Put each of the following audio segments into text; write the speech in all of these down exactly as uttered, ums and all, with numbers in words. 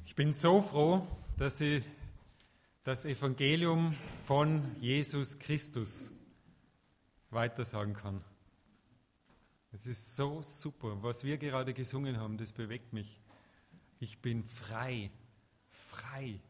Ich bin so froh, dass ich das Evangelium von Jesus Christus weitersagen kann. Es ist so super. Was wir gerade gesungen haben, das bewegt mich. Ich bin frei. Frei.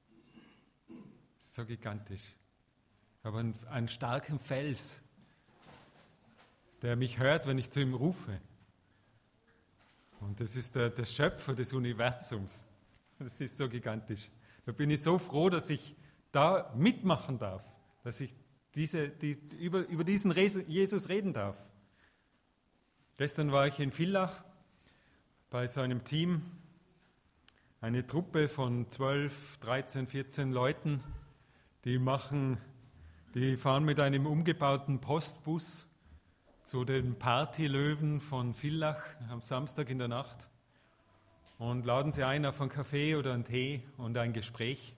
So gigantisch. Ich habe einen, einen starken Fels, der mich hört, wenn ich zu ihm rufe. Und das ist der, der Schöpfer des Universums. Das ist so gigantisch. Da bin ich so froh, dass ich da mitmachen darf, dass ich diese, die, über, über diesen Jesus reden darf. Gestern war ich in Villach bei so einem Team, eine Truppe von zwölf, dreizehn, vierzehn Leuten, die machen, die fahren mit einem umgebauten Postbus zu den Partylöwen von Villach am Samstag in der Nacht und laden sie ein auf einen Kaffee oder einen Tee und ein Gespräch.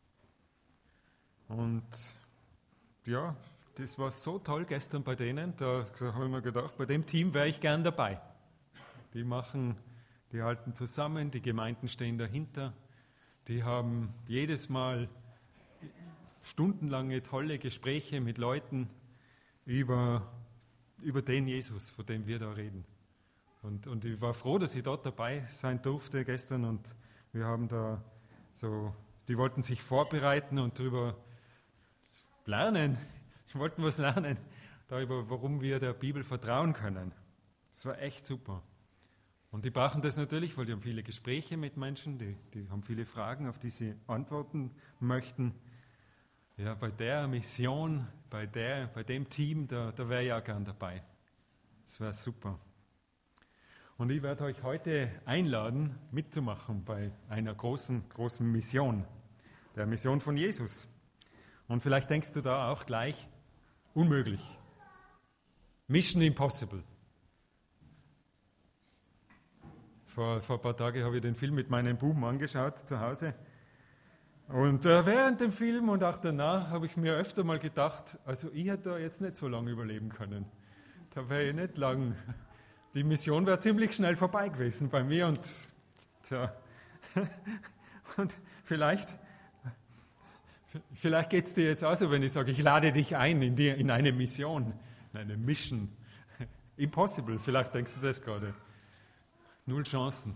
Und ja, das war so toll gestern bei denen, da habe ich mir gedacht, bei dem Team wäre ich gern dabei. Die machen, die halten zusammen, die Gemeinden stehen dahinter, die haben jedes Mal stundenlange tolle Gespräche mit Leuten über, über den Jesus, von dem wir da reden. Und, und ich war froh, dass ich dort dabei sein durfte gestern und wir haben da so, die wollten sich vorbereiten und darüber lernen, die wollten was lernen, darüber, warum wir der Bibel vertrauen können. Das war echt super. Und die brauchen das natürlich, weil die haben viele Gespräche mit Menschen, die, die haben viele Fragen, auf die sie antworten möchten. Ja, bei der Mission, bei, der, bei dem Team, da, da wäre ich auch gern dabei. Das wäre super. Und ich werde euch heute einladen, mitzumachen bei einer großen, großen Mission, der Mission von Jesus. Und vielleicht denkst du da auch gleich, unmöglich. Mission impossible. Vor, vor ein paar Tagen habe ich den Film mit meinen Buben angeschaut zu Hause. Und äh, während dem Film und auch danach habe ich mir öfter mal gedacht, also ich hätte da jetzt nicht so lange überleben können. Da wäre ich nicht lang. Die Mission wäre ziemlich schnell vorbei gewesen bei mir und, tja, und vielleicht, vielleicht geht es dir jetzt auch so, wenn ich sage, ich lade dich ein in, die, in eine Mission, in eine Mission. Impossible, vielleicht denkst du das gerade. Null Chancen.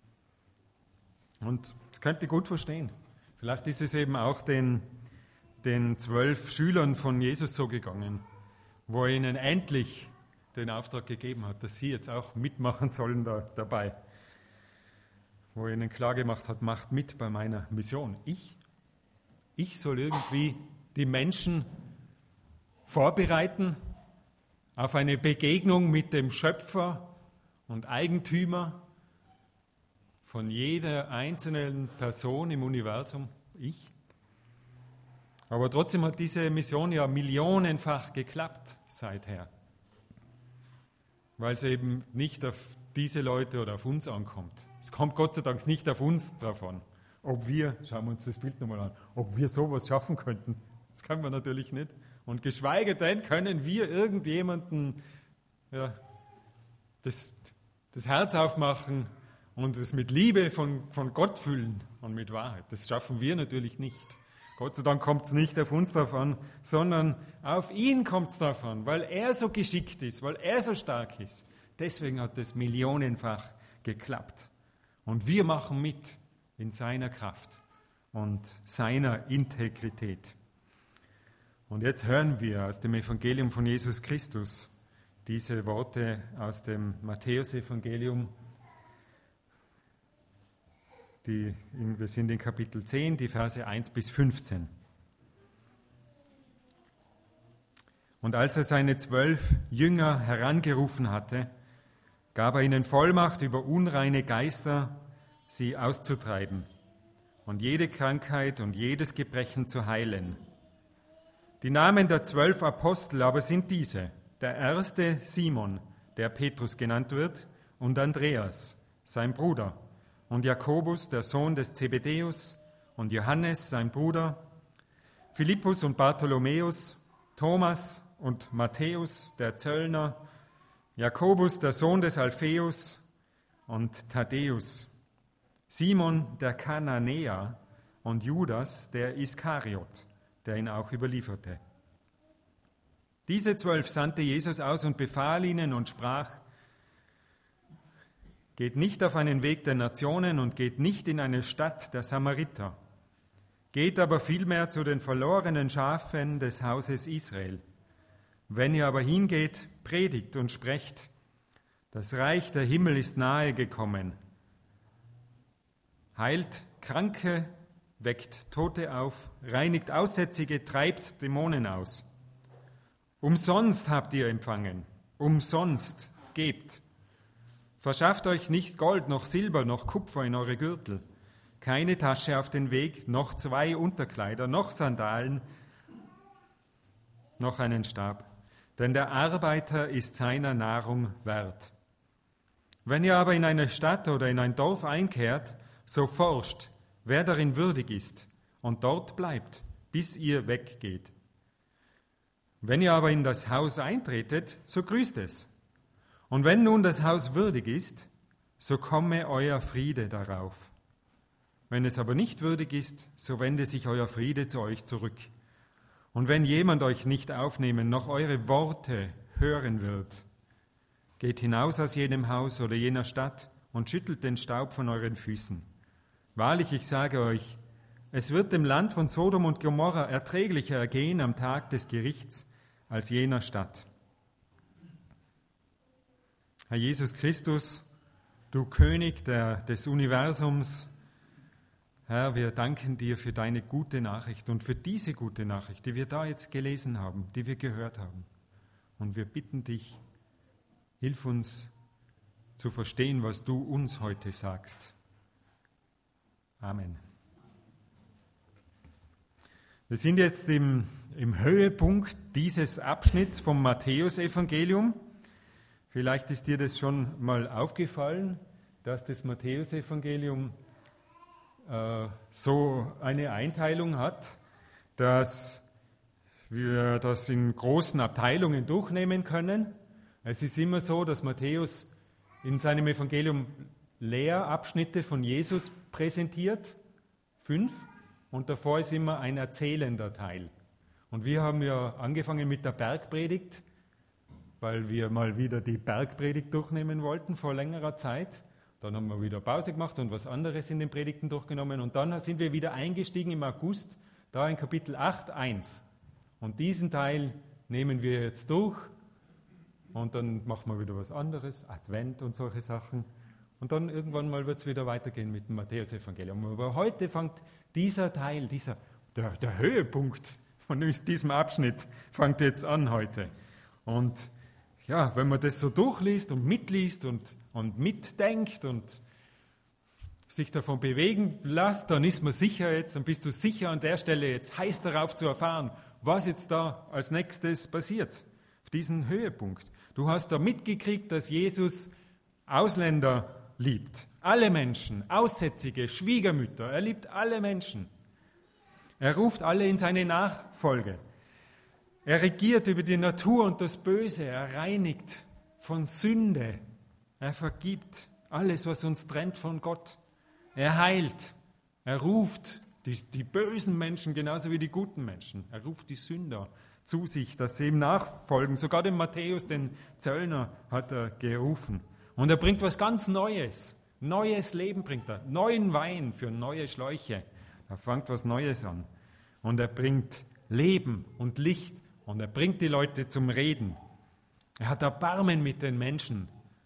Und das könnt ihr gut verstehen. Vielleicht ist es eben auch den, den zwölf Schülern von Jesus so gegangen, wo er ihnen endlich den Auftrag gegeben hat, dass sie jetzt auch mitmachen sollen da, dabei. Wo er ihnen klar gemacht hat, macht mit bei meiner Mission. Ich, ich soll irgendwie die Menschen vorbereiten auf eine Begegnung mit dem Schöpfer und Eigentümer von jeder einzelnen Person im Universum, ich. Aber trotzdem hat diese Mission ja millionenfach geklappt seither. Weil es eben nicht auf diese Leute oder auf uns ankommt. Es kommt Gott sei Dank nicht auf uns drauf an, ob wir, schauen wir uns das Bild nochmal an, ob wir sowas schaffen könnten. Das können wir natürlich nicht. Und geschweige denn können wir irgendjemanden ja, das, das Herz aufmachen und es mit Liebe von, von Gott füllen und mit Wahrheit. Das schaffen wir natürlich nicht. Gott sei Dank kommt es nicht auf uns drauf an, sondern auf ihn kommt es drauf an, weil er so geschickt ist, weil er so stark ist. Deswegen hat es millionenfach geklappt. Und wir machen mit in seiner Kraft und seiner Integrität. Und jetzt hören wir aus dem Evangelium von Jesus Christus diese Worte aus dem Matthäus-Evangelium. Die, wir sind in Kapitel zehn, die Verse eins bis fünfzehn. Und als er seine zwölf Jünger herangerufen hatte, gab er ihnen Vollmacht über unreine Geister, sie auszutreiben und jede Krankheit und jedes Gebrechen zu heilen. Die Namen der zwölf Apostel aber sind diese: der erste Simon, der Petrus genannt wird, und Andreas, sein Bruder, und Jakobus, der Sohn des Zebedäus, und Johannes, sein Bruder, Philippus und Bartholomäus, Thomas und Matthäus, der Zöllner, Jakobus, der Sohn des Alpheus, und Thaddäus, Simon der Kananäer und Judas der Iskariot, der ihn auch überlieferte. Diese zwölf sandte Jesus aus und befahl ihnen und sprach: Geht nicht auf einen Weg der Nationen und geht nicht in eine Stadt der Samariter. Geht aber vielmehr zu den verlorenen Schafen des Hauses Israel. Wenn ihr aber hingeht, predigt und sprecht: Das Reich der Himmel ist nahe gekommen. Heilt Kranke, weckt Tote auf, reinigt Aussätzige, treibt Dämonen aus. Umsonst habt ihr empfangen, umsonst gebt. Verschafft euch nicht Gold, noch Silber, noch Kupfer in eure Gürtel, keine Tasche auf den Weg, noch zwei Unterkleider, noch Sandalen, noch einen Stab. Denn der Arbeiter ist seiner Nahrung wert. Wenn ihr aber in eine Stadt oder in ein Dorf einkehrt, so forscht, wer darin würdig ist, und dort bleibt, bis ihr weggeht. Wenn ihr aber in das Haus eintretet, so grüßt es. Und wenn nun das Haus würdig ist, so komme euer Friede darauf. Wenn es aber nicht würdig ist, so wende sich euer Friede zu euch zurück. Und wenn jemand euch nicht aufnehmen, noch eure Worte hören wird, geht hinaus aus jenem Haus oder jener Stadt und schüttelt den Staub von euren Füßen. Wahrlich, ich sage euch, es wird dem Land von Sodom und Gomorra erträglicher ergehen am Tag des Gerichts als jener Stadt. Herr Jesus Christus, du König der, des Universums, Herr, wir danken dir für deine gute Nachricht und für diese gute Nachricht, die wir da jetzt gelesen haben, die wir gehört haben. Und wir bitten dich, hilf uns zu verstehen, was du uns heute sagst. Amen. Wir sind jetzt im, im Höhepunkt dieses Abschnitts vom Matthäusevangelium. Vielleicht ist dir das schon mal aufgefallen, dass das Matthäusevangelium äh, so eine Einteilung hat, dass wir das in großen Abteilungen durchnehmen können. Es ist immer so, dass Matthäus in seinem Evangelium Lehrabschnitte von Jesus präsentiert, fünf, und davor ist immer ein erzählender Teil. Und wir haben ja angefangen mit der Bergpredigt, weil wir mal wieder die Bergpredigt durchnehmen wollten vor längerer Zeit. Dann haben wir wieder Pause gemacht und was anderes in den Predigten durchgenommen. Und dann sind wir wieder eingestiegen im August, da in Kapitel acht, eins. Und diesen Teil nehmen wir jetzt durch und dann machen wir wieder was anderes, Advent und solche Sachen. Und dann irgendwann mal wird es wieder weitergehen mit dem Matthäusevangelium. Aber heute fängt dieser Teil, dieser, der, der Höhepunkt von diesem Abschnitt fängt jetzt an heute. Und ja, wenn man das so durchliest und mitliest und, und mitdenkt und sich davon bewegen lässt, dann ist man sicher jetzt, dann bist du sicher an der Stelle jetzt heiß darauf zu erfahren, was jetzt da als nächstes passiert, auf diesen Höhepunkt. Du hast da mitgekriegt, dass Jesus Ausländer liebt, alle Menschen, Aussätzige, Schwiegermütter, er liebt alle Menschen. Er ruft alle in seine Nachfolge. Er regiert über die Natur und das Böse, er reinigt von Sünde, er vergibt alles, was uns trennt von Gott. Er heilt, er ruft die, die bösen Menschen genauso wie die guten Menschen. Er ruft die Sünder zu sich, dass sie ihm nachfolgen. Sogar den Matthäus, den Zöllner, hat er gerufen. Und er bringt was ganz Neues, neues Leben bringt er, neuen Wein für neue Schläuche. Er fängt was Neues an. Und er bringt Leben und Licht und er bringt die Leute zum Reden. Er hat Erbarmen mit den Menschen,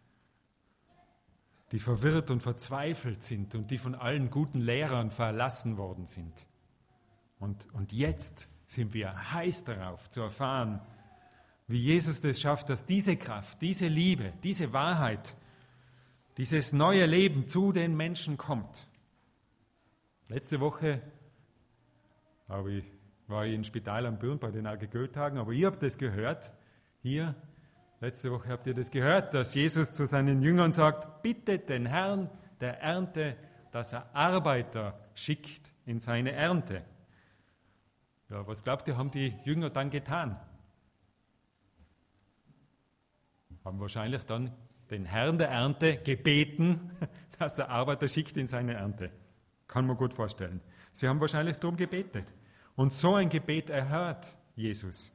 die verwirrt und verzweifelt sind und die von allen guten Lehrern verlassen worden sind. Und, und jetzt sind wir heiß darauf zu erfahren, wie Jesus das schafft, dass diese Kraft, diese Liebe, diese Wahrheit, dieses neue Leben zu den Menschen kommt. Letzte Woche habe ich, war ich im Spital am Büren bei den A G G-Tagen, aber ihr habt das gehört, hier, letzte Woche habt ihr das gehört, dass Jesus zu seinen Jüngern sagt, bittet den Herrn der Ernte, dass er Arbeiter schickt in seine Ernte. Ja, was glaubt ihr, haben die Jünger dann getan? Haben wahrscheinlich dann den Herrn der Ernte gebeten, dass er Arbeiter schickt in seine Ernte. Kann man gut vorstellen. Sie haben wahrscheinlich darum gebetet. Und so ein Gebet erhört Jesus.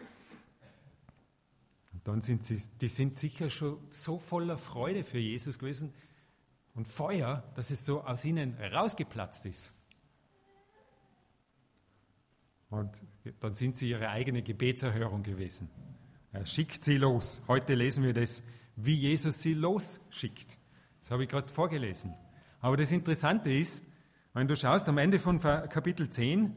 Und dann sind sie, die sind sicher schon so voller Freude für Jesus gewesen und Feuer, dass es so aus ihnen rausgeplatzt ist. Und dann sind sie ihre eigene Gebetserhörung gewesen. Er schickt sie los. Heute lesen wir das, wie Jesus sie losschickt. Das habe ich gerade vorgelesen. Aber das Interessante ist, wenn du schaust, am Ende von Kapitel zehn,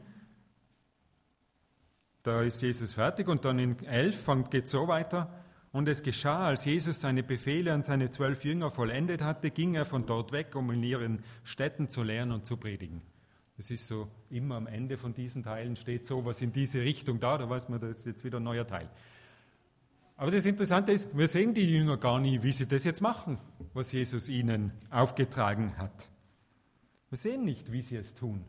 da ist Jesus fertig und dann in elf geht es so weiter. Und es geschah, als Jesus seine Befehle an seine zwölf Jünger vollendet hatte, ging er von dort weg, um in ihren Städten zu lehren und zu predigen. Das ist so, immer am Ende von diesen Teilen steht sowas in diese Richtung da, da weiß man, das ist jetzt wieder ein neuer Teil. Aber das Interessante ist, wir sehen die Jünger gar nie, wie sie das jetzt machen, was Jesus ihnen aufgetragen hat. Wir sehen nicht, wie sie es tun.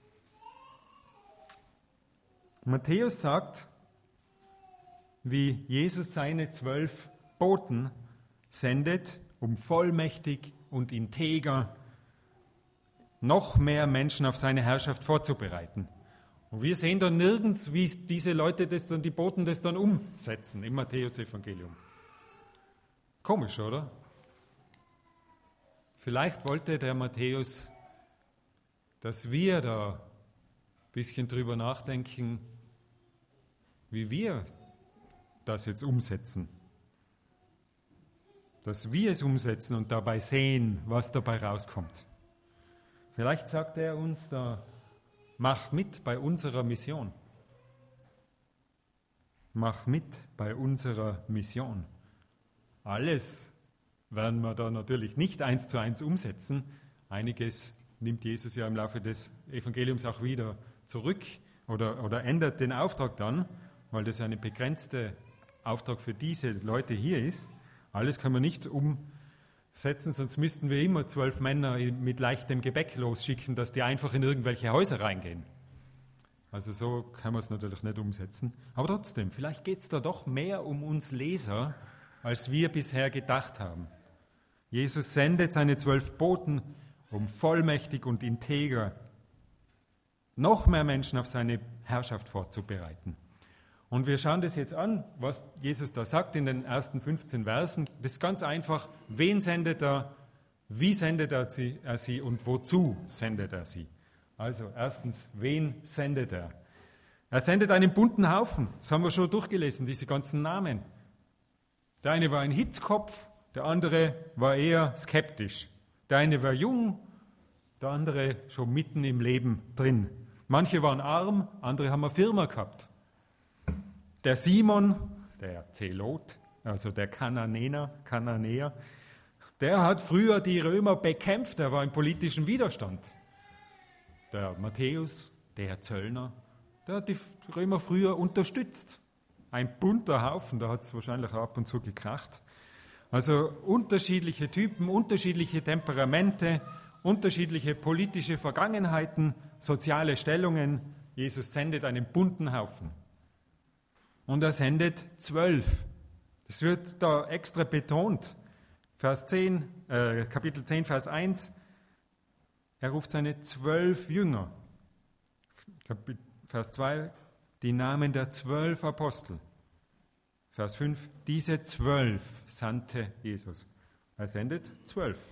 Matthäus sagt, wie Jesus seine zwölf Boten sendet, um vollmächtig und integer noch mehr Menschen auf seine Herrschaft vorzubereiten. Und wir sehen dann nirgends, wie diese Leute das dann, die Boten das dann umsetzen im Matthäus-Evangelium. Komisch, oder? Vielleicht wollte der Matthäus, dass wir da ein bisschen drüber nachdenken, wie wir das jetzt umsetzen. Dass wir es umsetzen und dabei sehen, was dabei rauskommt. Vielleicht sagt er uns da, mach mit bei unserer Mission. Mach mit bei unserer Mission. Alles werden wir da natürlich nicht eins zu eins umsetzen. Einiges nimmt Jesus ja im Laufe des Evangeliums auch wieder zurück oder, oder ändert den Auftrag dann, weil das eine begrenzte Auftrag für diese Leute hier ist. Alles können wir nicht umsetzen, sonst müssten wir immer zwölf Männer mit leichtem Gepäck losschicken, dass die einfach in irgendwelche Häuser reingehen. Also so kann man es natürlich nicht umsetzen. Aber trotzdem, vielleicht geht es da doch mehr um uns Leser, als wir bisher gedacht haben. Jesus sendet seine zwölf Boten, um vollmächtig und integer noch mehr Menschen auf seine Herrschaft vorzubereiten. Und wir schauen das jetzt an, was Jesus da sagt in den ersten fünfzehn Versen. Das ist ganz einfach. Wen sendet er, wie sendet er sie, er sie und wozu sendet er sie? Also erstens, wen sendet er? Er sendet einen bunten Haufen. Das haben wir schon durchgelesen, diese ganzen Namen. Der eine war ein Hitzkopf, der andere war eher skeptisch. Der eine war jung, der andere schon mitten im Leben drin. Manche waren arm, andere haben eine Firma gehabt. Der Simon, der Zelot, also der Kananäer, Kananäer, der hat früher die Römer bekämpft, er war im politischen Widerstand. Der Matthäus, der Zöllner, der hat die Römer früher unterstützt. Ein bunter Haufen, da hat es wahrscheinlich ab und zu gekracht. Also unterschiedliche Typen, unterschiedliche Temperamente, unterschiedliche politische Vergangenheiten, soziale Stellungen. Jesus sendet einen bunten Haufen. Und er sendet zwölf. Das wird da extra betont. Vers zehn, äh, Kapitel zehn, Vers eins. Er ruft seine zwölf Jünger. Vers zwei, die Namen der zwölf Apostel. Vers fünf, diese zwölf sandte Jesus. Er sendet zwölf.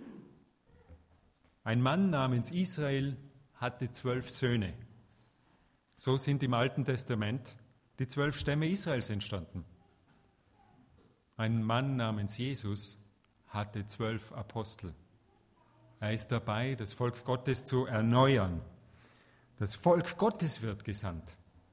Ein Mann namens Israel hatte zwölf Söhne. So sind im Alten Testament die zwölf Stämme Israels entstanden. Ein Mann namens Jesus hatte zwölf Apostel. Er ist dabei, das Volk Gottes zu erneuern. Das Volk Gottes wird gesandt.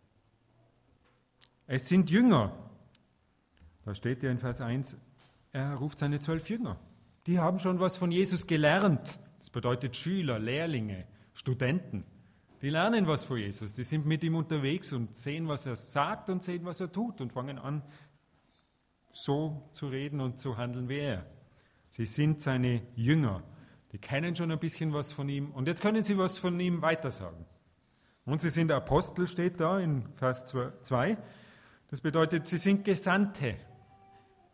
Es sind Jünger. Da steht ja in Vers eins, er ruft seine zwölf Jünger. Die haben schon was von Jesus gelernt. Das bedeutet Schüler, Lehrlinge, Studenten. Die lernen was von Jesus. Die sind mit ihm unterwegs und sehen, was er sagt und sehen, was er tut und fangen an, so zu reden und zu handeln wie er. Sie sind seine Jünger. Die kennen schon ein bisschen was von ihm und jetzt können sie was von ihm weitersagen. Und sie sind Apostel, steht da in Vers zwei. Das bedeutet, sie sind Gesandte.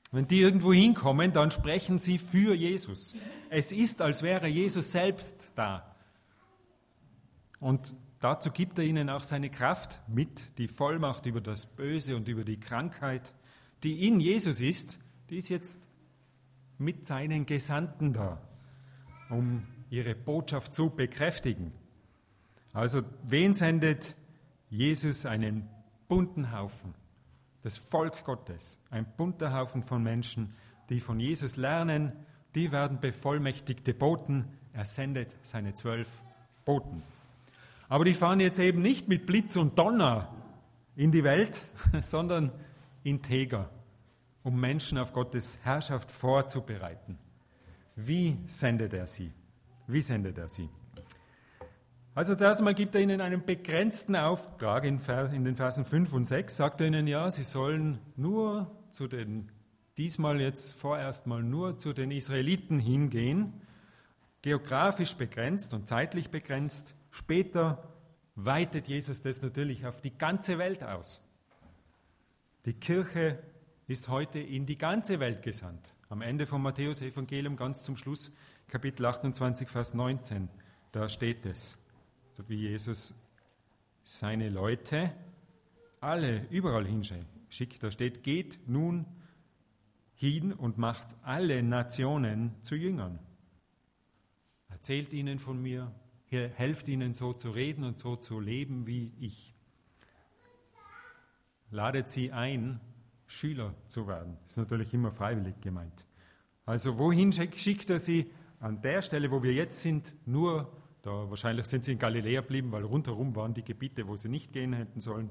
Wenn die irgendwo hinkommen, dann sprechen sie für Jesus. Es ist, als wäre Jesus selbst da. Und dazu gibt er ihnen auch seine Kraft mit, die Vollmacht über das Böse und über die Krankheit, die in Jesus ist, die ist jetzt mit seinen Gesandten da, um ihre Botschaft zu bekräftigen. Also wen sendet Jesus? Einen bunten Haufen, das Volk Gottes, ein bunter Haufen von Menschen, die von Jesus lernen, die werden bevollmächtigte Boten. Er sendet seine zwölf Boten. Aber die fahren jetzt eben nicht mit Blitz und Donner in die Welt, sondern integer, um Menschen auf Gottes Herrschaft vorzubereiten. Wie sendet er sie? Wie sendet er sie? Also zuerst einmal gibt er ihnen einen begrenzten Auftrag in, in den Versen fünf und sechs, sagt er ihnen, ja, sie sollen nur zu den, diesmal jetzt vorerst mal nur zu den Israeliten hingehen, geografisch begrenzt und zeitlich begrenzt. Später weitet Jesus das natürlich auf die ganze Welt aus. Die Kirche ist heute in die ganze Welt gesandt. Am Ende vom Matthäus-Evangelium, ganz zum Schluss, Kapitel achtundzwanzig, Vers neunzehn, da steht es, wie Jesus seine Leute alle überall hinschickt. Da steht, geht nun hin und macht alle Nationen zu Jüngern. Erzählt ihnen von mir, helft ihnen so zu reden und so zu leben wie ich. Ladet sie ein, Schüler zu werden. Das ist natürlich immer freiwillig gemeint. Also wohin schickt er sie? An der Stelle, wo wir jetzt sind, nur da. Wahrscheinlich sind sie in Galiläa geblieben, weil rundherum waren die Gebiete, wo sie nicht gehen hätten sollen.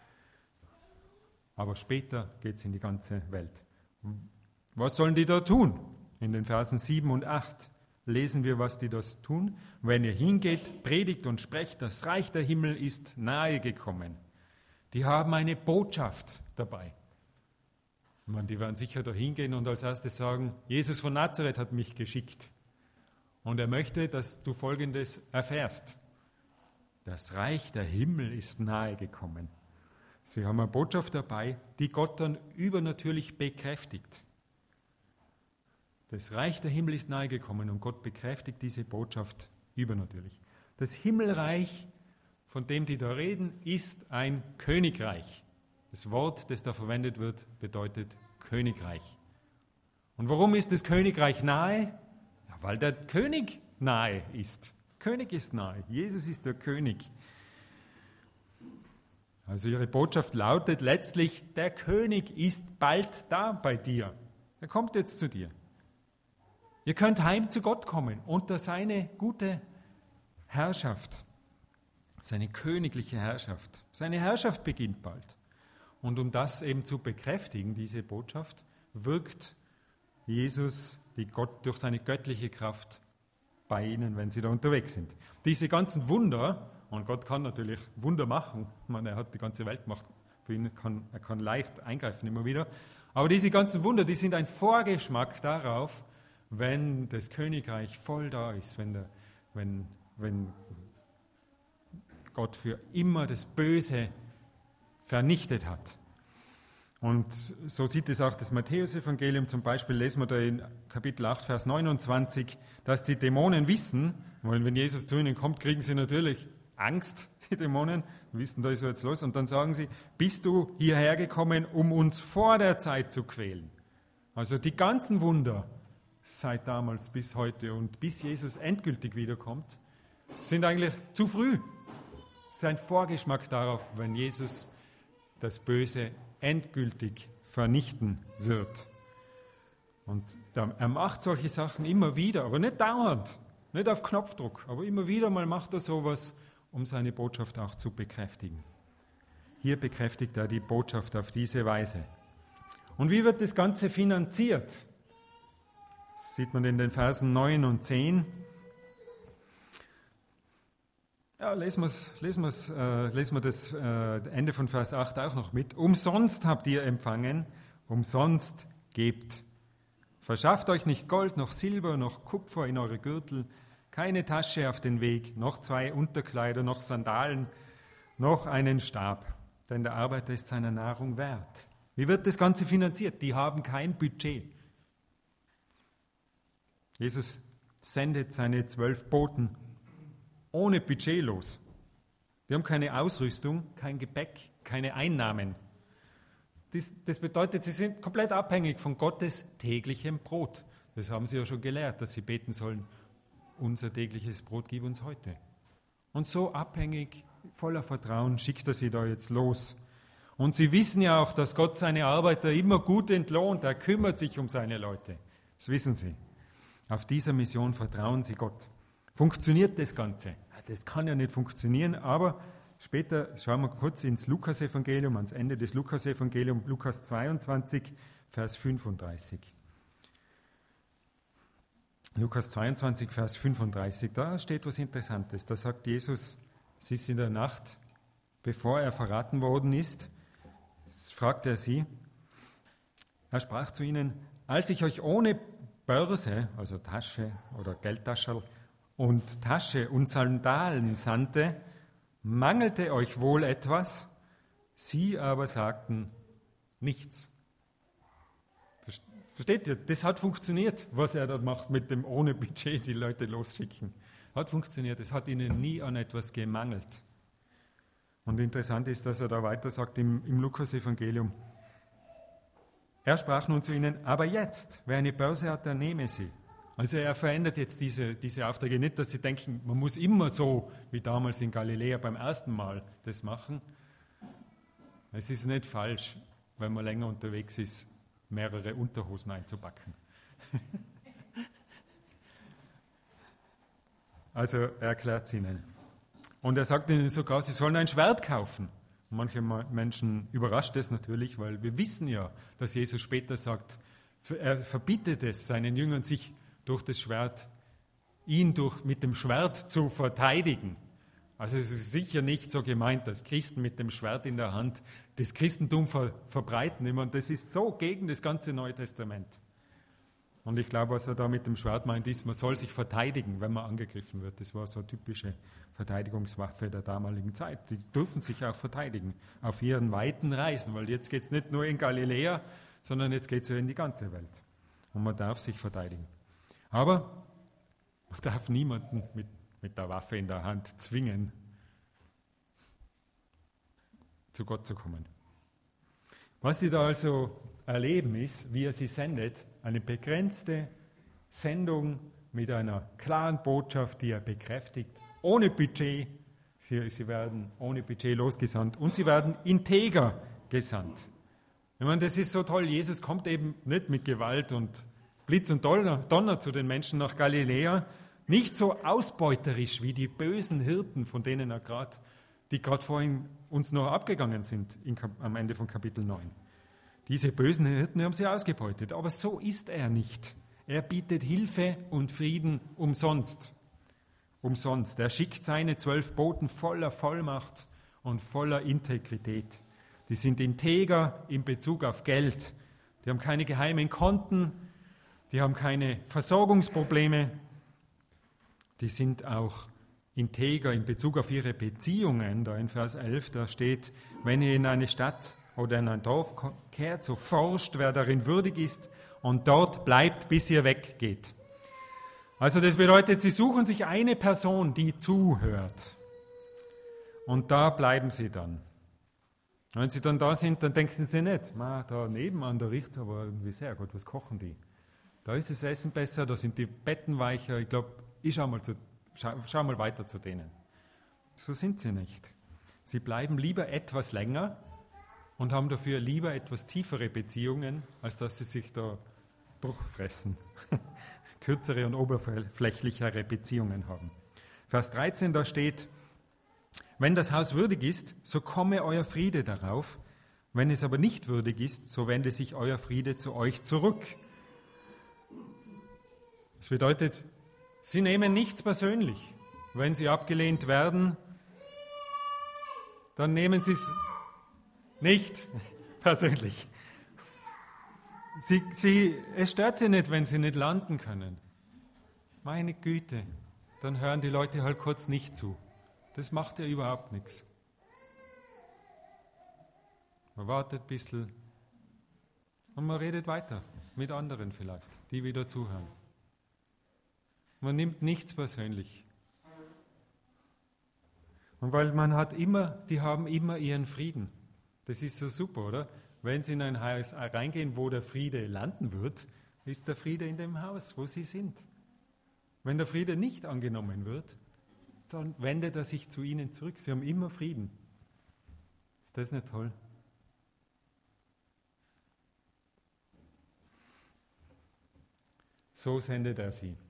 Aber später geht es in die ganze Welt. Was sollen die da tun? In den Versen sieben und acht lesen wir, was die das tun. Wenn ihr hingeht, predigt und sprecht, das Reich der Himmel ist nahe gekommen. Die haben eine Botschaft dabei. Ich meine, die werden sicher da hingehen und als erstes sagen, Jesus von Nazareth hat mich geschickt. Und er möchte, dass du Folgendes erfährst. Das Reich der Himmel ist nahe gekommen. Sie haben eine Botschaft dabei, die Gott dann übernatürlich bekräftigt. Das Reich der Himmel ist nahe gekommen und Gott bekräftigt diese Botschaft übernatürlich. Das Himmelreich, von dem die da reden, ist ein Königreich. Das Wort, das da verwendet wird, bedeutet Königreich. Und warum ist das Königreich nahe? Ja, weil der König nahe ist. König ist nahe. Jesus ist der König. Also ihre Botschaft lautet letztlich, der König ist bald da bei dir. Er kommt jetzt zu dir. Ihr könnt heim zu Gott kommen, unter seine gute Herrschaft, seine königliche Herrschaft. Seine Herrschaft beginnt bald. Und um das eben zu bekräftigen, diese Botschaft, wirkt Jesus die Gott, durch seine göttliche Kraft bei ihnen, wenn sie da unterwegs sind. Diese ganzen Wunder, und Gott kann natürlich Wunder machen, ich meine, er hat die ganze Welt gemacht, für ihn kann, er kann leicht eingreifen immer wieder, aber diese ganzen Wunder, die sind ein Vorgeschmack darauf, wenn das Königreich voll da ist, wenn, der, wenn, wenn Gott für immer das Böse vernichtet hat. Und so sieht es auch das Matthäus-Evangelium. Zum Beispiel lesen wir da in Kapitel acht, Vers neunundzwanzig, dass die Dämonen wissen, weil wenn Jesus zu ihnen kommt, kriegen sie natürlich Angst, die Dämonen, wissen, da ist jetzt los, und dann sagen sie, bist du hierher gekommen, um uns vor der Zeit zu quälen? Also die ganzen Wunder, seit damals bis heute und bis Jesus endgültig wiederkommt, sind eigentlich zu früh. Es ist ein Vorgeschmack darauf, wenn Jesus das Böse endgültig vernichten wird. Und er macht solche Sachen immer wieder, aber nicht dauernd, nicht auf Knopfdruck, aber immer wieder mal macht er sowas, um seine Botschaft auch zu bekräftigen. Hier bekräftigt er die Botschaft auf diese Weise. Und wie wird das Ganze finanziert? Das sieht man in den Versen neun und zehn. Ja, lesen, lesen, äh, lesen wir das äh, Ende von Vers acht auch noch mit. Umsonst habt ihr empfangen, umsonst gebt. Verschafft euch nicht Gold, noch Silber, noch Kupfer in eure Gürtel, keine Tasche auf den Weg, noch zwei Unterkleider, noch Sandalen, noch einen Stab, denn der Arbeiter ist seiner Nahrung wert. Wie wird das Ganze finanziert? Die haben kein Budget. Jesus sendet seine zwölf Boten ohne Budget los. Die haben keine Ausrüstung, kein Gepäck, keine Einnahmen. Das, das bedeutet, sie sind komplett abhängig von Gottes täglichem Brot. Das haben sie ja schon gelehrt, dass sie beten sollen, unser tägliches Brot gib uns heute. Und so abhängig, voller Vertrauen schickt er sie da jetzt los. Und sie wissen ja auch, dass Gott seine Arbeiter immer gut entlohnt. Er kümmert sich um seine Leute. Das wissen sie. Auf dieser Mission vertrauen sie Gott. Funktioniert das Ganze? Das kann ja nicht funktionieren, aber später schauen wir kurz ins Lukas-Evangelium, ans Ende des Lukas-Evangeliums, Lukas zweiundzwanzig, Vers fünfunddreißig. Lukas zweiundzwanzig, Vers fünfunddreißig, da steht was Interessantes. Da sagt Jesus, es ist in der Nacht, bevor er verraten worden ist, fragt er sie, er sprach zu ihnen, als ich euch ohne Börse, also Tasche oder Geldtascherl, und Tasche und Sandalen sandte, mangelte euch wohl etwas? Sie aber sagten nichts. Versteht ihr? Das hat funktioniert, was er dort macht mit dem ohne Budget die Leute losschicken. Hat funktioniert. Es hat ihnen nie an etwas gemangelt. Und interessant ist, dass er da weiter sagt im, im Lukas-Evangelium. Er sprach nun zu ihnen, aber jetzt, wer eine Börse hat, der nehme sie. Also er verändert jetzt diese, diese Aufträge nicht, dass sie denken, man muss immer so wie damals in Galiläa beim ersten Mal das machen. Es ist nicht falsch, wenn man länger unterwegs ist, mehrere Unterhosen einzupacken. Also er erklärt es ihnen. Und er sagt ihnen sogar, sie sollen ein Schwert kaufen. Und manche Menschen überrascht das natürlich, weil wir wissen ja, dass Jesus später sagt, er verbietet es seinen Jüngern, sich durch das Schwert, ihn durch, mit dem Schwert zu verteidigen. Also es ist sicher nicht so gemeint, dass Christen mit dem Schwert in der Hand das Christentum ver, verbreiten. Ich meine, das ist so gegen das ganze Neue Testament. Und ich glaube, was er da mit dem Schwert meint, ist, man soll sich verteidigen, wenn man angegriffen wird. Das war so eine typische Verteidigungswaffe der damaligen Zeit. Die dürfen sich auch verteidigen auf ihren weiten Reisen, weil jetzt geht es nicht nur in Galiläa, sondern jetzt geht es ja in die ganze Welt. Und man darf sich verteidigen. Aber man darf niemanden mit, mit der Waffe in der Hand zwingen, zu Gott zu kommen. Was sie da also erleben ist, wie er sie sendet, eine begrenzte Sendung mit einer klaren Botschaft, die er bekräftigt, ohne Budget. Sie, sie werden ohne Budget losgesandt und sie werden integer gesandt. Ich meine, das ist so toll. Jesus kommt eben nicht mit Gewalt und Blitz und Donner, Donner zu den Menschen nach Galiläa, nicht so ausbeuterisch wie die bösen Hirten, von denen er gerade, die gerade vorhin uns noch abgegangen sind in, am Ende von Kapitel neun. Diese bösen Hirten haben sie ausgebeutet, aber so ist er nicht. Er bietet Hilfe und Frieden umsonst. Umsonst. Er schickt seine zwölf Boten voller Vollmacht und voller Integrität. Die sind integer in Bezug auf Geld. Die haben keine geheimen Konten. Die haben keine Versorgungsprobleme. Die sind auch integer in Bezug auf ihre Beziehungen. Da in Vers elf, da steht, wenn ihr in eine Stadt oder in ein Dorf kehrt, so forscht, wer darin würdig ist und dort bleibt, bis ihr weggeht. Also das bedeutet, sie suchen sich eine Person, die zuhört. Und da bleiben sie dann. Wenn sie dann da sind, dann denken sie nicht, da nebenan, da riecht es aber irgendwie sehr gut, was kochen die? Da ist das Essen besser, da sind die Betten weicher. Ich glaube, ich schau mal, zu, schau, schau mal weiter zu denen. So sind sie nicht. Sie bleiben lieber etwas länger und haben dafür lieber etwas tiefere Beziehungen, als dass sie sich da durchfressen. Kürzere und oberflächlichere Beziehungen haben. Vers dreizehn, da steht, wenn das Haus würdig ist, so komme euer Friede darauf. Wenn es aber nicht würdig ist, so wende sich euer Friede zu euch zurück. Das bedeutet, sie nehmen nichts persönlich. Wenn sie abgelehnt werden, dann nehmen sie es nicht persönlich. Sie, sie, es stört sie nicht, wenn sie nicht landen können. Meine Güte, dann hören die Leute halt kurz nicht zu. Das macht ja überhaupt nichts. Man wartet ein bisschen, Und man redet weiter mit anderen vielleicht, die wieder zuhören. Man nimmt nichts persönlich. Und weil man hat immer, die haben immer ihren Frieden. Das ist so super, oder? Wenn sie in ein Haus reingehen, wo der Friede landen wird, ist der Friede in dem Haus, wo sie sind. Wenn der Friede nicht angenommen wird, dann wendet er sich zu ihnen zurück. Sie haben immer Frieden. Ist das nicht toll? So sendet er sie.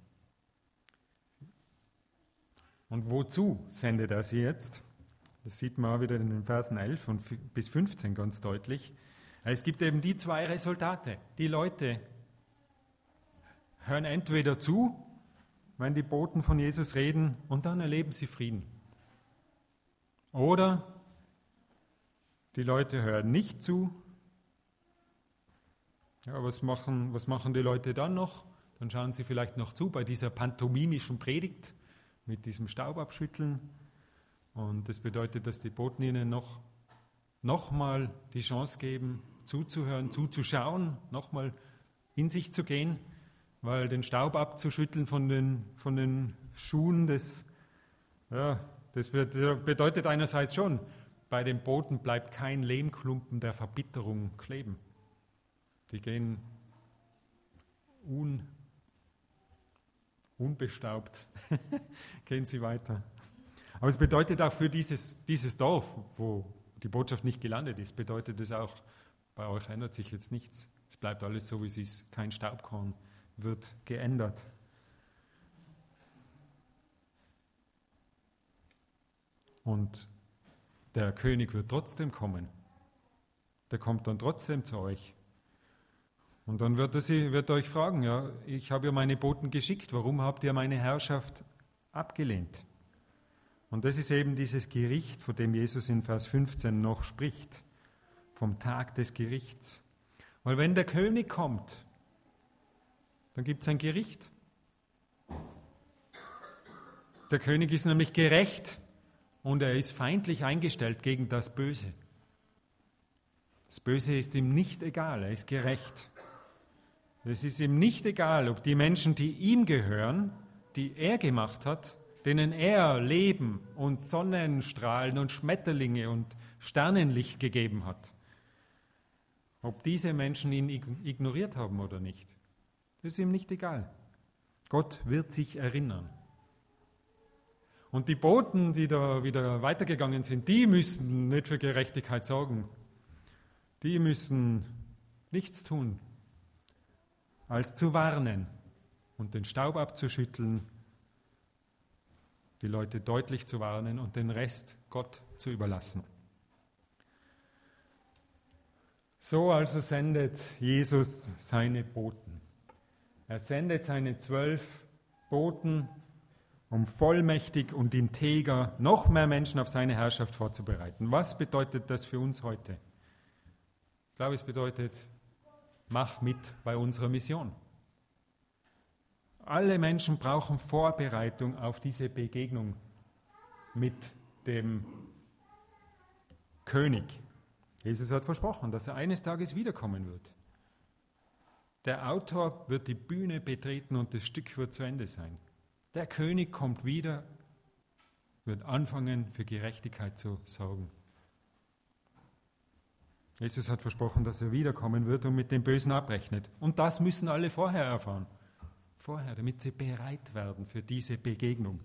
Und wozu sendet er sie jetzt? Das sieht man auch wieder in den Versen elf und bis fünfzehn ganz deutlich. Es gibt eben die zwei Resultate. Die Leute hören entweder zu, wenn die Boten von Jesus reden, und dann erleben sie Frieden. Oder die Leute hören nicht zu. Ja, was machen, was machen die Leute dann noch? Dann schauen sie vielleicht noch zu bei dieser pantomimischen Predigt mit diesem Staubabschütteln. Und das bedeutet, dass die Boten ihnen noch, noch mal die Chance geben, zuzuhören, zuzuschauen, noch mal in sich zu gehen, weil den Staub abzuschütteln von den, von den Schuhen, das, ja, das bedeutet einerseits schon, bei den Boten bleibt kein Lehmklumpen der Verbitterung kleben. Die gehen un unbestaubt, gehen sie weiter. Aber es bedeutet auch für dieses, dieses Dorf, wo die Botschaft nicht gelandet ist, bedeutet es auch, bei euch ändert sich jetzt nichts. Es bleibt alles so, wie es ist. Kein Staubkorn wird geändert. Und der König wird trotzdem kommen. Der kommt dann trotzdem zu euch. Und dann wird er, sie, wird er euch fragen, ja, ich habe ja meine Boten geschickt, warum habt ihr meine Herrschaft abgelehnt? Und das ist eben dieses Gericht, von dem Jesus in Vers fünfzehn noch spricht, vom Tag des Gerichts. Weil wenn der König kommt, dann gibt es ein Gericht. Der König ist nämlich gerecht und er ist feindlich eingestellt gegen das Böse. Das Böse ist ihm nicht egal, er ist gerecht. Es ist ihm nicht egal, ob die Menschen, die ihm gehören, die er gemacht hat, denen er Leben und Sonnenstrahlen und Schmetterlinge und Sternenlicht gegeben hat, ob diese Menschen ihn ignoriert haben oder nicht. Das ist ihm nicht egal. Gott wird sich erinnern. Und die Boten, die da wieder weitergegangen sind, die müssen nicht für Gerechtigkeit sorgen. Die müssen nichts tun, als zu warnen und den Staub abzuschütteln, die Leute deutlich zu warnen und den Rest Gott zu überlassen. So also sendet Jesus seine Boten. Er sendet seine zwölf Boten, um vollmächtig und integer noch mehr Menschen auf seine Herrschaft vorzubereiten. Was bedeutet das für uns heute? Ich glaube, es bedeutet, mach mit bei unserer Mission. Alle Menschen brauchen Vorbereitung auf diese Begegnung mit dem König. Jesus hat versprochen, dass er eines Tages wiederkommen wird. Der Autor wird die Bühne betreten und das Stück wird zu Ende sein. Der König kommt wieder, wird anfangen, für Gerechtigkeit zu sorgen. Jesus hat versprochen, dass er wiederkommen wird und mit dem Bösen abrechnet. Und das müssen alle vorher erfahren. Vorher, damit sie bereit werden für diese Begegnung.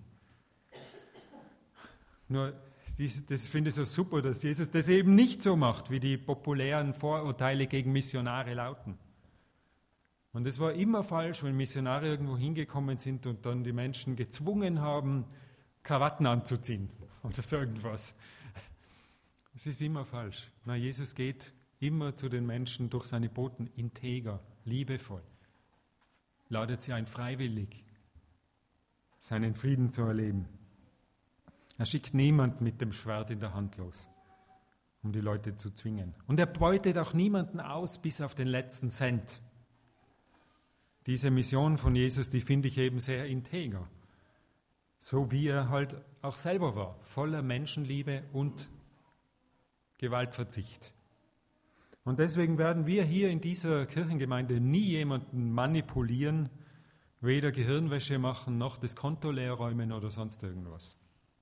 Nur, das finde ich so super, dass Jesus das eben nicht so macht, wie die populären Vorurteile gegen Missionare lauten. Und es war immer falsch, wenn Missionare irgendwo hingekommen sind und dann die Menschen gezwungen haben, Krawatten anzuziehen oder so irgendwas. Es ist immer falsch. Na, Jesus geht immer zu den Menschen durch seine Boten integer, liebevoll. Ladet sie ein, freiwillig seinen Frieden zu erleben. Er schickt niemand mit dem Schwert in der Hand los, um die Leute zu zwingen. Und er beutet auch niemanden aus bis auf den letzten Cent. Diese Mission von Jesus, die finde ich eben sehr integer. So wie er halt auch selber war, voller Menschenliebe und Gewaltverzicht. Und deswegen werden wir hier in dieser Kirchengemeinde nie jemanden manipulieren, weder Gehirnwäsche machen, noch das Konto leer räumen oder sonst irgendwas.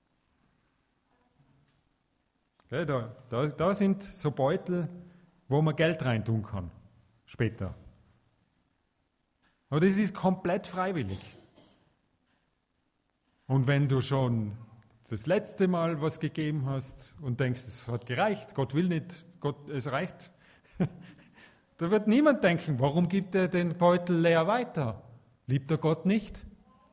Okay, da, da, da sind so Beutel, wo man Geld reintun kann, später. Aber das ist komplett freiwillig. Und wenn du schon das letzte Mal was gegeben hast und denkst, es hat gereicht, Gott will nicht, Gott, es reicht, da wird niemand denken, warum gibt er den Beutel leer weiter? Liebt er Gott nicht?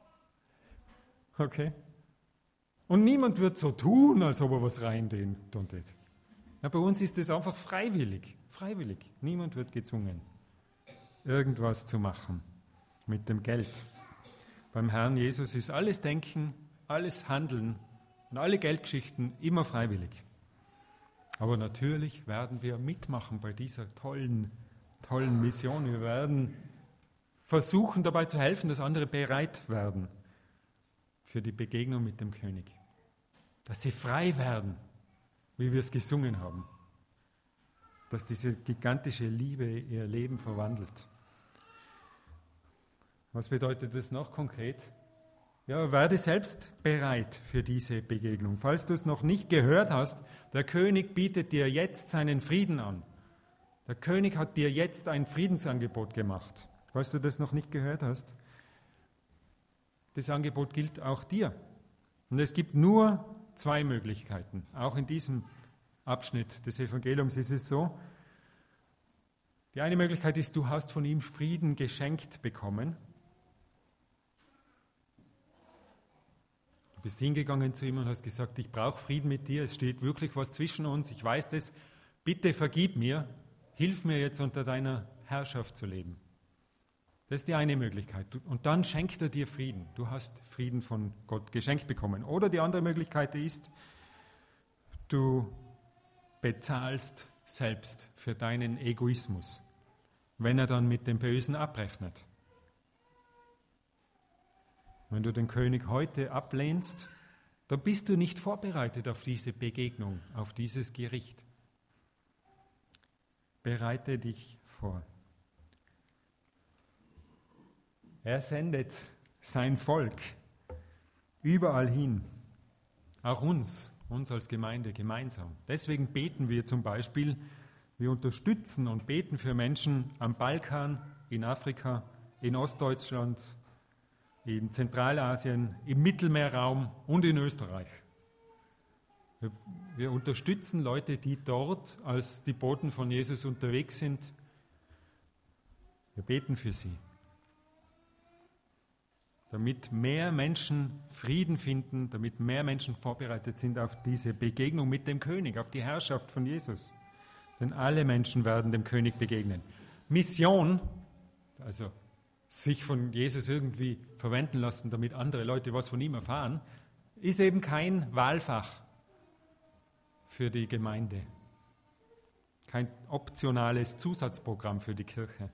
Okay. Und niemand wird so tun, als ob er was reindehnt. Ja, bei uns ist es einfach freiwillig. Freiwillig. Niemand wird gezwungen, irgendwas zu machen mit dem Geld. Beim Herrn Jesus ist alles Denken, alles Handeln und alle Geldgeschichten immer freiwillig. Aber natürlich werden wir mitmachen bei dieser tollen, tollen Mission. Wir werden versuchen, dabei zu helfen, dass andere bereit werden für die Begegnung mit dem König. Dass sie frei werden, wie wir es gesungen haben. Dass diese gigantische Liebe ihr Leben verwandelt. Was bedeutet das noch konkret? Ja, werde selbst bereit für diese Begegnung. Falls du es noch nicht gehört hast, der König bietet dir jetzt seinen Frieden an. Der König hat dir jetzt ein Friedensangebot gemacht. Falls du das noch nicht gehört hast, das Angebot gilt auch dir. Und es gibt nur zwei Möglichkeiten. Auch in diesem Abschnitt des Evangeliums ist es so. Die eine Möglichkeit ist, du hast von ihm Frieden geschenkt bekommen. Du bist hingegangen zu ihm und hast gesagt, ich brauche Frieden mit dir, es steht wirklich was zwischen uns, ich weiß das, bitte vergib mir, hilf mir jetzt unter deiner Herrschaft zu leben. Das ist die eine Möglichkeit. Und dann schenkt er dir Frieden. Du hast Frieden von Gott geschenkt bekommen. Oder die andere Möglichkeit ist, du bezahlst selbst für deinen Egoismus, wenn er dann mit dem Bösen abrechnet. Wenn du den König heute ablehnst, dann bist du nicht vorbereitet auf diese Begegnung, auf dieses Gericht. Bereite dich vor. Er sendet sein Volk überall hin, auch uns, uns als Gemeinde gemeinsam. Deswegen beten wir zum Beispiel, wir unterstützen und beten für Menschen am Balkan, in Afrika, in Ostdeutschland, in Zentralasien, im Mittelmeerraum und in Österreich. Wir, wir unterstützen Leute, die dort als die Boten von Jesus unterwegs sind. Wir beten für sie, damit mehr Menschen Frieden finden, damit mehr Menschen vorbereitet sind auf diese Begegnung mit dem König, auf die Herrschaft von Jesus. Denn alle Menschen werden dem König begegnen. Mission, also sich von Jesus irgendwie verwenden lassen, damit andere Leute was von ihm erfahren, ist eben kein Wahlfach für die Gemeinde. Kein optionales Zusatzprogramm für die Kirche.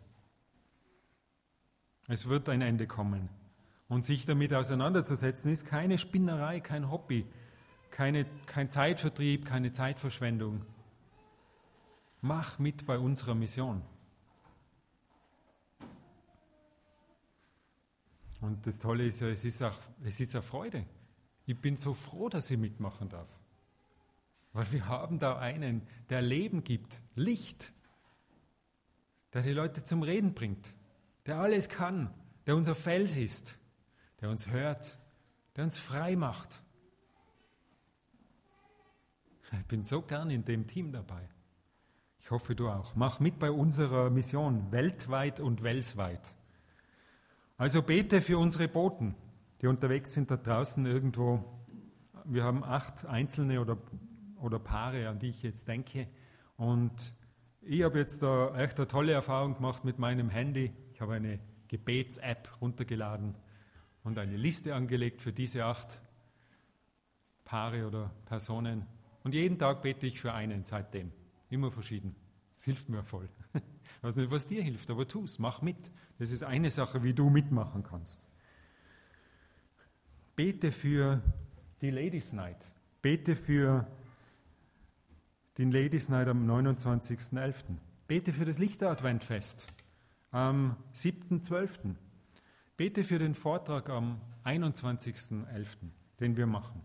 Es wird ein Ende kommen. Und sich damit auseinanderzusetzen, ist keine Spinnerei, kein Hobby, keine, kein Zeitvertrieb, keine Zeitverschwendung. Mach mit bei unserer Mission. Und das Tolle ist ja, es ist, auch, es ist eine Freude. Ich bin so froh, dass ich mitmachen darf. Weil wir haben da einen, der Leben gibt, Licht, der die Leute zum Reden bringt, der alles kann, der unser Fels ist, der uns hört, der uns frei macht. Ich bin so gern in dem Team dabei. Ich hoffe, du auch. Mach mit bei unserer Mission, weltweit und welsweit. Also bete für unsere Boten, die unterwegs sind da draußen irgendwo. Wir haben acht Einzelne oder, oder Paare, an die ich jetzt denke. Und ich habe jetzt da echt eine tolle Erfahrung gemacht mit meinem Handy. Ich habe eine Gebets-App runtergeladen und eine Liste angelegt für diese acht Paare oder Personen. Und jeden Tag bete ich für einen seitdem. Immer verschieden. Das hilft mir voll. Ich weiß nicht, was dir hilft, aber tu es, mach mit. Das ist eine Sache, wie du mitmachen kannst. Bete für die Ladies Night. Bete für den Ladies Night am neunundzwanzigsten elften Bete für das Lichter-Adventfest am siebten zwölften Bete für den Vortrag am einundzwanzigsten elften, den wir machen.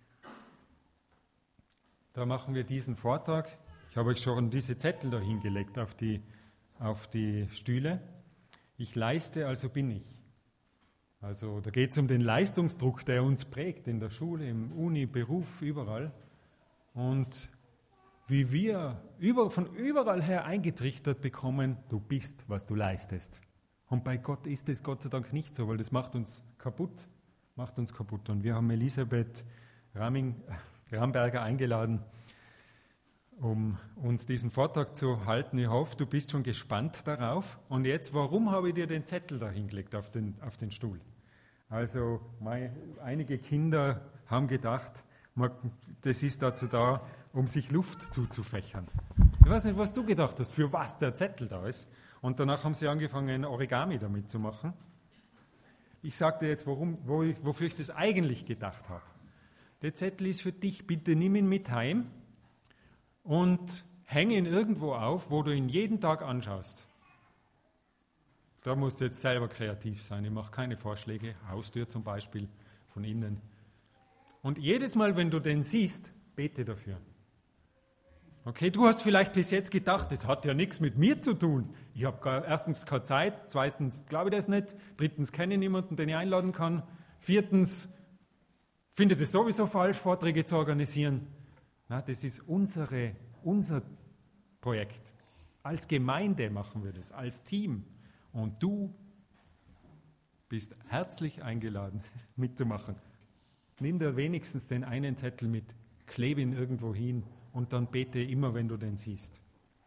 Da machen wir diesen Vortrag. Ich habe euch schon diese Zettel da hingelegt auf die, auf die Stühle. Ich leiste, also bin ich. Also da geht es um den Leistungsdruck, der uns prägt in der Schule, im Uni, Beruf, überall. Und wie wir über, von überall her eingetrichtert bekommen, du bist, was du leistest. Und bei Gott ist es Gott sei Dank nicht so, weil das macht uns kaputt, macht uns kaputt. Und wir haben Elisabeth Raming, Ramberger eingeladen, um uns diesen Vortrag zu halten. Ich hoffe, du bist schon gespannt darauf. Und jetzt, warum habe ich dir den Zettel da hingelegt auf den, auf den Stuhl? Also meine, einige Kinder haben gedacht, das ist dazu da, um sich Luft zuzufächern. Ich weiß nicht, was du gedacht hast, für was der Zettel da ist. Und danach haben sie angefangen, Origami damit zu machen. Ich sage dir jetzt, warum, wo ich, wofür ich das eigentlich gedacht habe. Der Zettel ist für dich, bitte nimm ihn mit heim und hänge ihn irgendwo auf, wo du ihn jeden Tag anschaust. Da musst du jetzt selber kreativ sein. Ich mache keine Vorschläge, Haustür zum Beispiel, von innen. Und jedes Mal, wenn du den siehst, bete dafür. Okay, du hast vielleicht bis jetzt gedacht, das hat ja nichts mit mir zu tun. Ich habe erstens keine Zeit, zweitens glaube ich das nicht, drittens kenne ich niemanden, den ich einladen kann, viertens finde ich es sowieso falsch, Vorträge zu organisieren. Na, das ist unsere, unser Projekt. Als Gemeinde machen wir das, als Team. Und du bist herzlich eingeladen, mitzumachen. Nimm dir wenigstens den einen Zettel mit, klebe ihn irgendwo hin und dann bete immer, wenn du den siehst.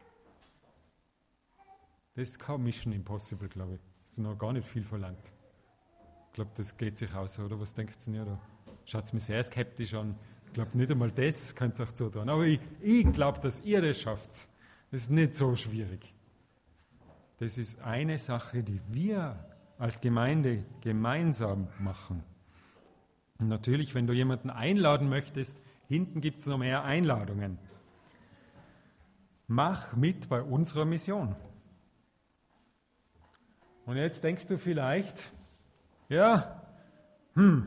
Das ist kein Mission Impossible, glaube ich. Das ist noch gar nicht viel verlangt. Ich glaube, das geht sich aus, oder? Was denkt ihr da? Schaut mich sehr skeptisch an. Ich glaube, nicht einmal das könnt ihr euch zutun. Aber ich, ich glaube, dass ihr das schafft. Das ist nicht so schwierig. Das ist eine Sache, die wir als Gemeinde gemeinsam machen. Und natürlich, wenn du jemanden einladen möchtest, hinten gibt es noch mehr Einladungen. Mach mit bei unserer Mission. Und jetzt denkst du vielleicht, ja, hm,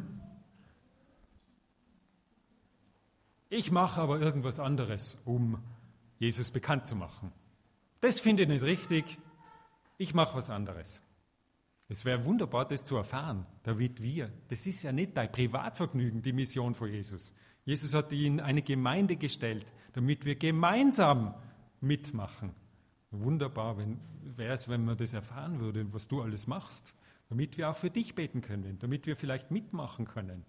ich mache aber irgendwas anderes, um Jesus bekannt zu machen. Das finde ich nicht richtig, ich mache was anderes. Es wäre wunderbar, das zu erfahren, damit wir, das ist ja nicht dein Privatvergnügen, die Mission von Jesus. Jesus hat ihn in eine Gemeinde gestellt, damit wir gemeinsam mitmachen. Wunderbar wäre es, wenn man das erfahren würde, was du alles machst, damit wir auch für dich beten können, damit wir vielleicht mitmachen können.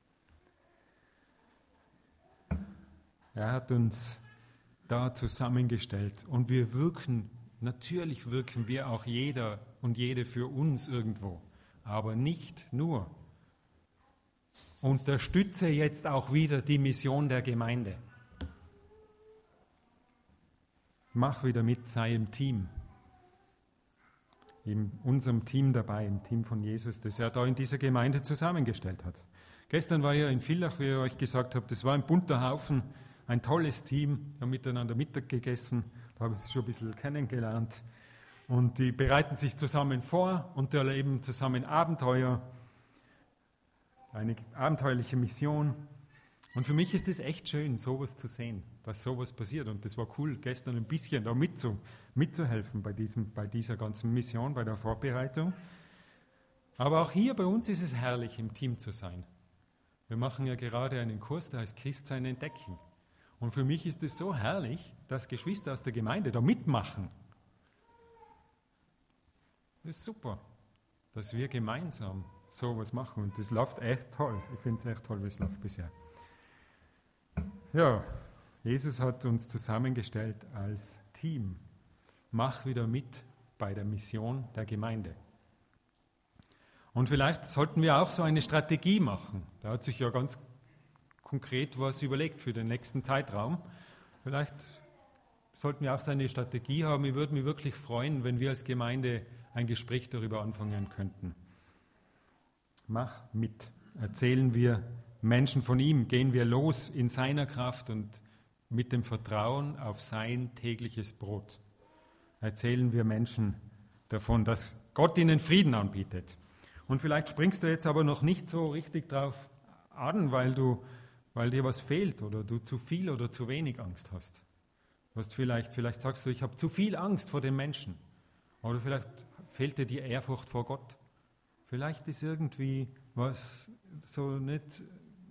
Er hat uns da zusammengestellt und wir wirken, natürlich wirken wir auch jeder und jede für uns irgendwo, aber nicht nur. Unterstütze jetzt auch wieder die Mission der Gemeinde. Mach wieder mit, sei im Team. In unserem Team dabei, im Team von Jesus, das er da in dieser Gemeinde zusammengestellt hat. Gestern war ich in Villach, wie ich euch gesagt habe, das war ein bunter Haufen, ein tolles Team, wir haben miteinander Mittag gegessen, da habe ich sie schon ein bisschen kennengelernt. Und die bereiten sich zusammen vor und erleben zusammen Abenteuer, eine abenteuerliche Mission. Und für mich ist es echt schön, sowas zu sehen, dass sowas passiert. Und das war cool, gestern ein bisschen da mitzu, mitzuhelfen bei, diesem, bei dieser ganzen Mission, bei der Vorbereitung. Aber auch hier bei uns ist es herrlich, im Team zu sein. Wir machen ja gerade einen Kurs, der heißt Christsein entdecken. Und für mich ist es so herrlich, dass Geschwister aus der Gemeinde da mitmachen. Das ist super, dass wir gemeinsam sowas machen. Und das läuft echt toll. Ich finde es echt toll, wie es läuft bisher. Ja, Jesus hat uns zusammengestellt als Team. Mach wieder mit bei der Mission der Gemeinde. Und vielleicht sollten wir auch so eine Strategie machen. Da hat sich ja ganz konkret was überlegt für den nächsten Zeitraum. Vielleicht sollten wir auch so eine Strategie haben. Ich würde mich wirklich freuen, wenn wir als Gemeinde ein Gespräch darüber anfangen könnten. Mach mit. Erzählen wir Menschen von ihm, gehen wir los in seiner Kraft und mit dem Vertrauen auf sein tägliches Brot. erzählen wir Menschen davon, dass Gott ihnen Frieden anbietet. Und vielleicht springst du jetzt aber noch nicht so richtig drauf an, weil, du, weil dir was fehlt oder du zu viel oder zu wenig Angst hast. Du hast vielleicht, vielleicht sagst du, ich habe zu viel Angst vor den Menschen. Oder vielleicht fehlt dir die Ehrfurcht vor Gott. Vielleicht ist irgendwie was so nicht,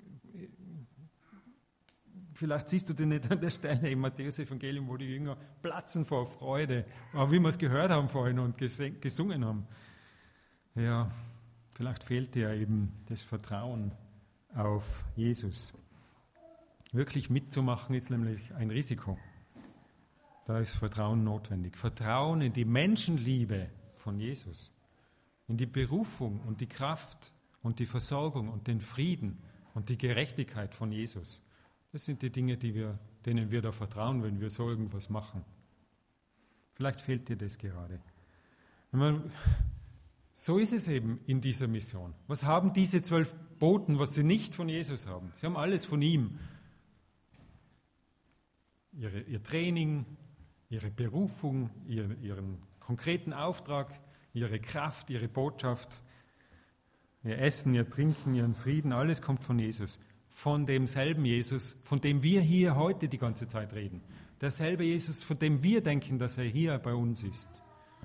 vielleicht siehst du den nicht an der Stelle im Matthäus-Evangelium, wo die Jünger platzen vor Freude, aber wie wir es gehört haben vorhin und gesungen haben. Ja, vielleicht fehlt dir eben das Vertrauen auf Jesus. Wirklich mitzumachen ist nämlich ein Risiko. Da ist Vertrauen notwendig. Vertrauen in die Menschenliebe von Jesus, in die Berufung und die Kraft und die Versorgung und den Frieden und die Gerechtigkeit von Jesus. Das sind die Dinge, die wir, denen wir da vertrauen, wenn wir so irgendwas machen. Vielleicht fehlt dir das gerade. Man, so ist es eben in dieser Mission. Was haben diese zwölf Boten, was sie nicht von Jesus haben? Sie haben alles von ihm. Ihre, ihr Training, ihre Berufung, ihr, ihren konkreten Auftrag, ihre Kraft, ihre Botschaft, ihr Essen, ihr Trinken, ihren Frieden, alles kommt von Jesus. Von demselben Jesus, von dem wir hier heute die ganze Zeit reden. Derselbe Jesus, von dem wir denken, dass er hier bei uns ist.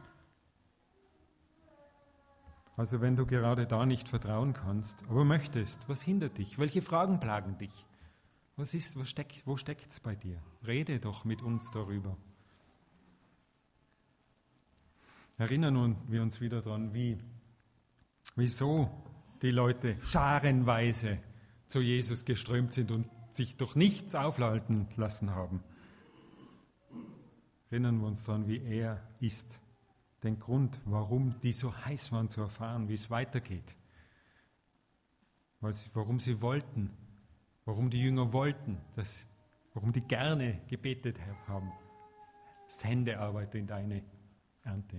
Also wenn du gerade da nicht vertrauen kannst, aber möchtest, was hindert dich? Welche Fragen plagen dich? Was ist, was steck, wo steckt es bei dir? Rede doch mit uns darüber. Erinnern wir uns wieder daran, wie, wieso die Leute scharenweise zu Jesus geströmt sind und sich durch nichts aufhalten lassen haben. Erinnern wir uns daran, wie er ist. Den Grund, warum die so heiß waren zu erfahren, wie es weitergeht. Warum sie wollten, warum die Jünger wollten, dass, warum die gerne gebetet haben. Sende Arbeiter in deine Ernte.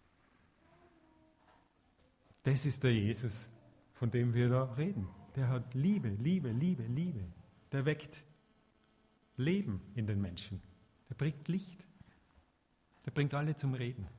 Das ist der Jesus, von dem wir da reden. Der hat Liebe, Liebe, Liebe, Liebe. Der weckt Leben in den Menschen. Der bringt Licht. Der bringt alle zum Reden.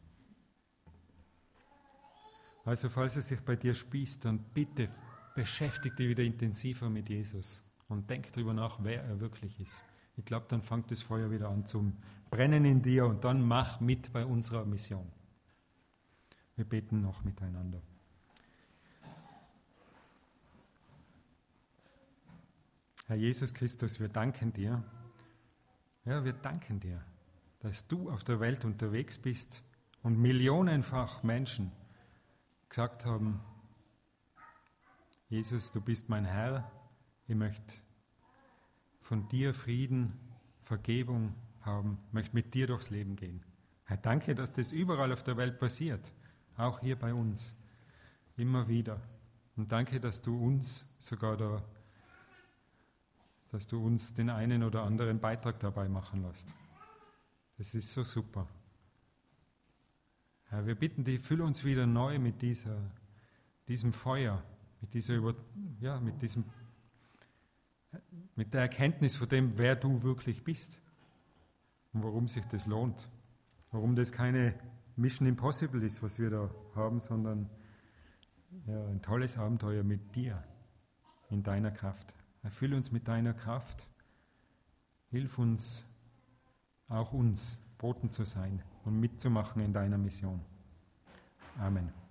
Also falls es sich bei dir spießt, dann bitte beschäftige dich wieder intensiver mit Jesus und denk darüber nach, wer er wirklich ist. Ich glaube, dann fängt das Feuer wieder an zum Brennen in dir und dann mach mit bei unserer Mission. Wir beten noch miteinander. Herr Jesus Christus, wir danken dir. Ja, wir danken dir, dass du auf der Welt unterwegs bist und millionenfach Menschen gesagt haben, Jesus, du bist mein Herr, ich möchte von dir Frieden, Vergebung haben, möchte mit dir durchs Leben gehen. Herr, danke, dass das überall auf der Welt passiert, auch hier bei uns, immer wieder. Und danke, dass du uns sogar da, dass du uns den einen oder anderen Beitrag dabei machen lässt. Das ist so super. Herr, wir bitten dich, fülle uns wieder neu mit dieser, diesem Feuer, mit dieser Über, ja, mit diesem, mit der Erkenntnis von dem, wer du wirklich bist und warum sich das lohnt, warum das keine Mission Impossible ist, was wir da haben, sondern ja, ein tolles Abenteuer mit dir, in deiner Kraft. Erfülle uns mit deiner Kraft, hilf uns, auch uns, Boten zu sein und mitzumachen in deiner Mission. Amen.